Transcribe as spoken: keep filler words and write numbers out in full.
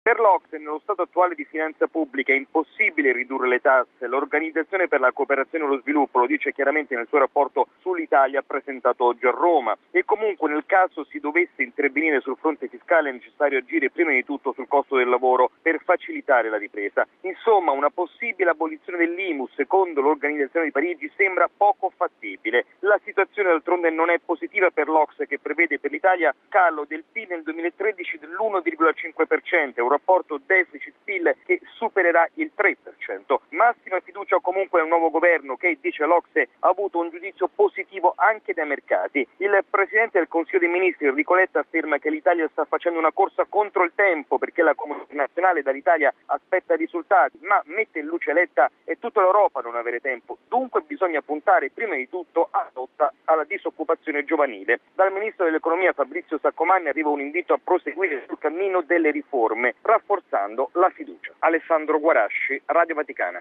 Per l'O C S E, nello stato attuale di finanza pubblica, è impossibile ridurre le tasse. L'Organizzazione per la Cooperazione e lo Sviluppo lo dice chiaramente nel suo rapporto sull'Italia presentato oggi a Roma. E comunque, nel caso si dovesse intervenire sul fronte fiscale, è necessario agire prima di tutto sul costo del lavoro per facilitare la ripresa. Insomma, una possibile abolizione dell'I M U, secondo l'Organizzazione di Parigi, sembra poco fattibile. La situazione d'altronde non è positiva per l'O C S E, che prevede per l'Italia calo del P I L nel duemilatredici dell'uno virgola cinque per cento, un rapporto deficit-P I L che supererà il tre per cento. Massima fiducia comunque nel nuovo governo che, dice l'O C S E, ha avuto un giudizio positivo anche dai mercati. Il Presidente del Consiglio dei Ministri, Enrico Letta, afferma che l'Italia sta facendo una corsa contro il tempo perché la comunità internazionale dall'Italia aspetta risultati, ma mette in luce Letta e tutta l'Europa a non avere tempo. Dunque bisogna puntare prima di tutto alla lotta alla disoccupazione giovanile. Dal Ministro dell'Economia Fabrizio Saccomanni arriva un invito a proseguire sul cammino delle riforme, rafforzando la fiducia. Alessandro Guarasci, Radio Vaticana.